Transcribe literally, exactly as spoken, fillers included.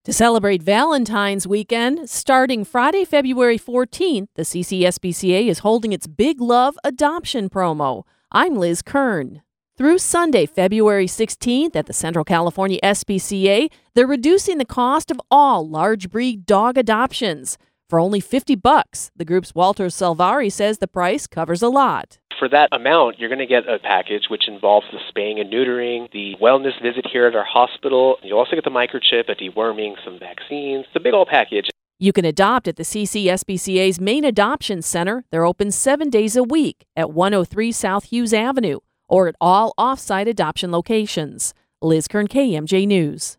To celebrate Valentine's weekend, starting Friday, February fourteenth, the C C S B C A is holding its Big Love Adoption promo. I'm Liz Kern. Through Sunday, February sixteenth, at the Central California S P C A, they're reducing the cost of all large breed dog adoptions. For only fifty bucks, the group's Walter Salvari says the price covers a lot. For that amount, you're going to get a package which involves the spaying and neutering, the wellness visit here at our hospital. You'll also get the microchip, a deworming, some vaccines. It's a big old package. You can adopt at the C C S B C A's main adoption center. They're open seven days a week at one oh three South Hughes Avenue or at all off-site adoption locations. Liz Kern, K M J News.